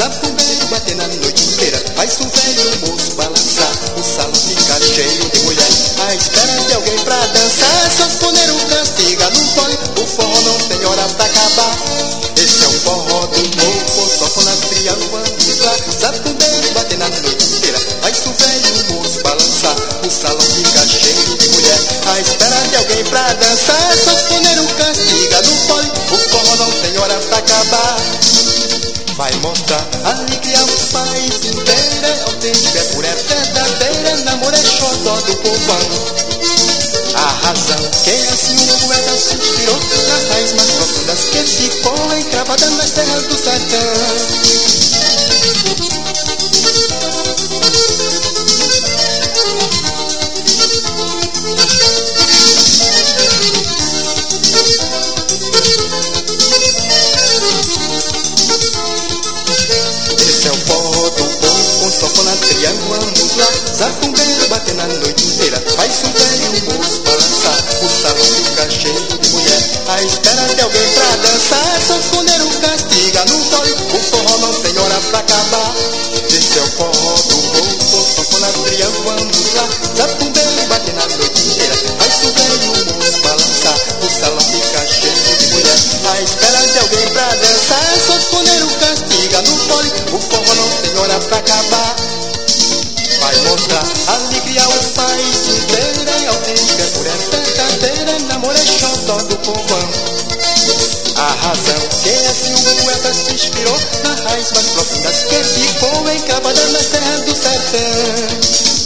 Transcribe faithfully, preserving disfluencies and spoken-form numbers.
Zabumbeiro bater na noite inteira, faz o velho moço balançar. O salão fica cheio de mulher, à espera de alguém pra dançar. Sanfoneiro castiga no fole, o forró não tem hora pra acabar. Esse é um forró do povo, só com a triângulos lá. Zabumbeiro bater na noite inteira, faz o velho moço balançar. O salão fica cheio de mulher, à espera de alguém pra dançar. Sanfoneiro castiga no fole, o forró não tem hora pra acabar. Vai mostrar alegria ao país inteiro, é autêntica, é pura, é verdadeira, namoro é xodó do povão. A razão que assim o poeta se inspirou nas raízes mais profundas que ficou encravada nas terras do sertão. Sanfona, triângulo lá, zabumbeiro bater na noite inteira, faz o velho moço balançar. O salão fica cheio de mulher, à espera de alguém pra dançar. Sanfoneiro castiga no fole, o forró não tem hora pra acabar. Esse é o forró do povo, sanfona, triângulo lá, zabumbeiro bater na noite inteira, faz o velho moço balançar. O salão fica cheio de mulher, à espera de alguém pra dançar. Sanfoneiro castiga no fole, o forró não tem hora pra acabar. Vai mostrar alegria ao país inteiro, é autêntica, pura, é verdadeira, namoro é xodó do povão. A razão que assim o poeta se inspirou nas raízes mais profundas que ficou encravada nas terras do sertão.